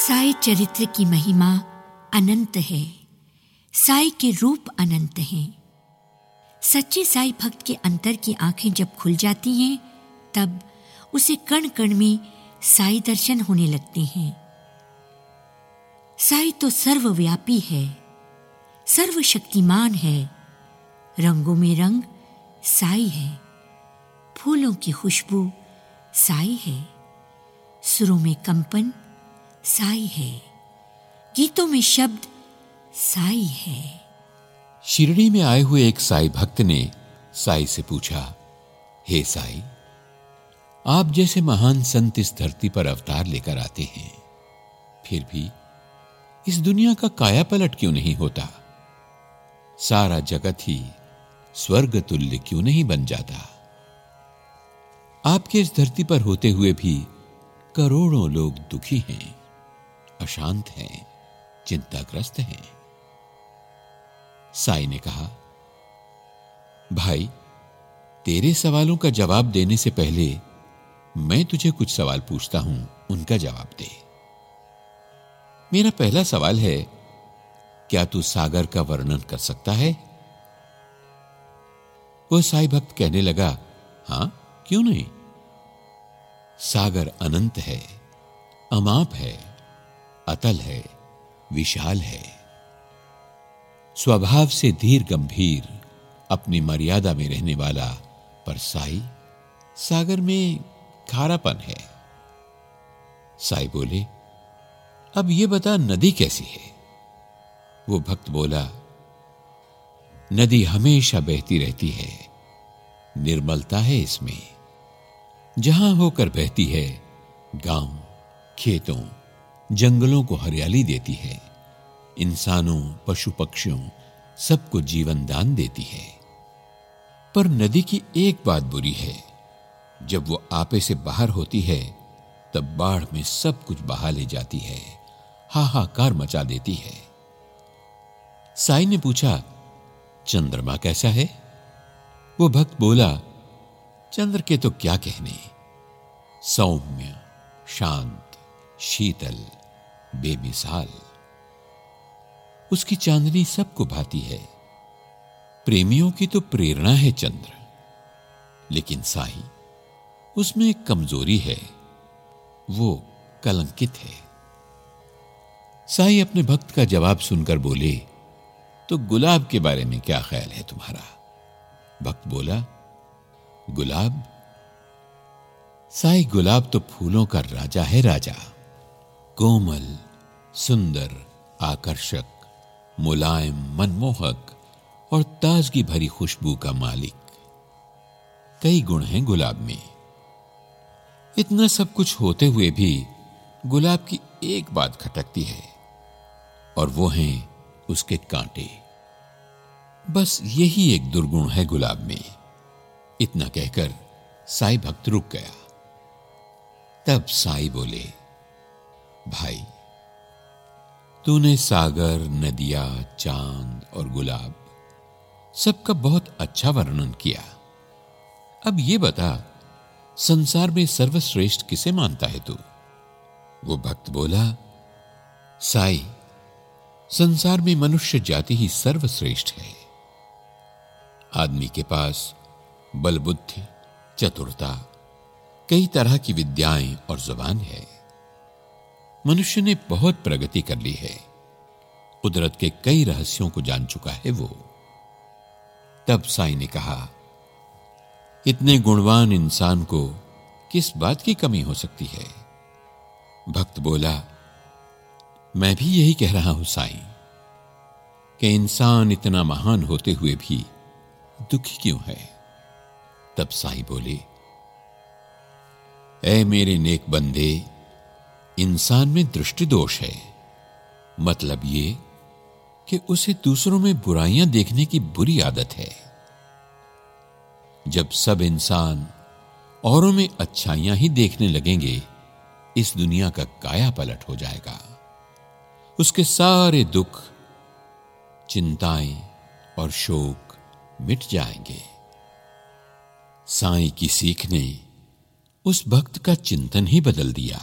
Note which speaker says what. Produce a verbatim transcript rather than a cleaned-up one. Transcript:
Speaker 1: साई चरित्र की महिमा अनंत है। साई के रूप अनंत हैं। सच्चे साई भक्त के अंतर की आंखें जब खुल जाती हैं, तब उसे कण कण में साई दर्शन होने लगते हैं। साई तो सर्वव्यापी है, सर्वशक्तिमान है। रंगों में रंग साई है, फूलों की खुशबू साई है, सुरों में कंपन साई है, गीतों में शब्द साई है।
Speaker 2: शिरडी में आए हुए एक साई भक्त ने साई से पूछा, हे साई, आप जैसे महान संत इस धरती पर अवतार लेकर आते हैं, फिर भी इस दुनिया का कायापलट क्यों नहीं होता? सारा जगत ही स्वर्ग तुल्य क्यों नहीं बन जाता? आपके इस धरती पर होते हुए भी करोड़ों लोग दुखी हैं, अशांत हैं, चिंताग्रस्त हैं। साई ने कहा, भाई, तेरे सवालों का जवाब देने से पहले मैं तुझे कुछ सवाल पूछता हूं, उनका जवाब दे। मेरा पहला सवाल है, क्या तू सागर का वर्णन कर सकता है? वह साई भक्त कहने लगा, हां, क्यों नहीं। सागर अनंत है, अमाप है, अतल है, विशाल है। स्वभाव से धीर गंभीर, अपनी मर्यादा में रहने वाला, पर साई सागर में खारापन है। साई बोले, अब यह बता, नदी कैसी है? वो भक्त बोला, नदी हमेशा बहती रहती है, निर्मलता है इसमें। जहां होकर बहती है, गांव, खेतों, जंगलों को हरियाली देती है, इंसानों, पशु पक्षियों सबको जीवन दान देती है। पर नदी की एक बात बुरी है, जब वो आपे से बाहर होती है, तब बाढ़ में सब कुछ बहा ले जाती है, हाहाकार मचा देती है। साई ने पूछा, चंद्रमा कैसा है? वो भक्त बोला, चंद्र के तो क्या कहने, सौम्य, शांत, शीतल, बेमिसाल। उसकी चांदनी सबको भाती है। प्रेमियों की तो प्रेरणा है चंद्र। लेकिन साई, उसमें एक कमजोरी है, वो कलंकित है। साई अपने भक्त का जवाब सुनकर बोले, तो गुलाब के बारे में क्या ख्याल है तुम्हारा? भक्त बोला, गुलाब? साई, गुलाब तो फूलों का राजा है, राजा। कोमल, सुंदर, आकर्षक, मुलायम, मनमोहक और ताजगी भरी खुशबू का मालिक। कई गुण हैं गुलाब में। इतना सब कुछ होते हुए भी गुलाब की एक बात खटकती है, और वो हैं उसके कांटे। बस यही एक दुर्गुण है गुलाब में। इतना कहकर साई भक्त रुक गया। तब साई बोले, भाई, तूने सागर, नदियां, चांद और गुलाब सबका बहुत अच्छा वर्णन किया। अब ये बता, संसार में सर्वश्रेष्ठ किसे मानता है तू? वो भक्त बोला, साई, संसार में मनुष्य जाति ही सर्वश्रेष्ठ है। आदमी के पास बल, बुद्धि, चतुरता, कई तरह की विद्याएं और जुबान है। मनुष्य ने बहुत प्रगति कर ली है, कुदरत के कई रहस्यों को जान चुका है वो। तब साई ने कहा, इतने गुणवान इंसान को किस बात की कमी हो सकती है? भक्त बोला, मैं भी यही कह रहा हूं साई, कि इंसान इतना महान होते हुए भी दुखी क्यों है? तब साई बोले, ऐ मेरे नेक बंदे, इंसान में दृष्टि दोष है। मतलब ये कि उसे दूसरों में बुराइयां देखने की बुरी आदत है। जब सब इंसान औरों में अच्छाइयां ही देखने लगेंगे, इस दुनिया का काया पलट हो जाएगा। उसके सारे दुख, चिंताएं और शोक मिट जाएंगे। साईं की सीख ने उस भक्त का चिंतन ही बदल दिया।